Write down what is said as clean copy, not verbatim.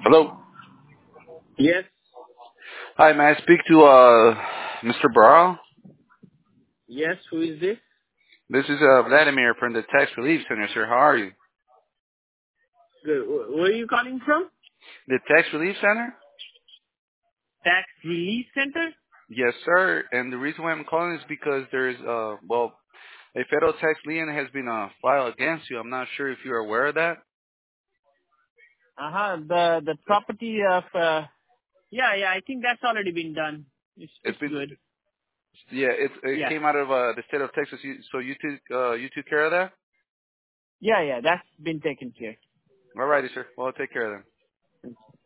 Hello. Yes. Hi, may I speak to Mr. Barral? Yes. Who is this? This is Vladimir from the Tax Relief Center, sir. How are you? Good. Where are you calling from? The Tax Relief Center? Tax Relief Center? Yes, sir. And the reason why I'm calling is because there's a federal tax lien has been filed against you. I'm not sure if you're aware of that. Uh-huh. The property of yeah, I think that's already been done. It's It's been good. it Yeah. came out of the state of Texas. So you took care of that? Yeah, that's been taken care. All righty, sir. Well, I'll take care of them.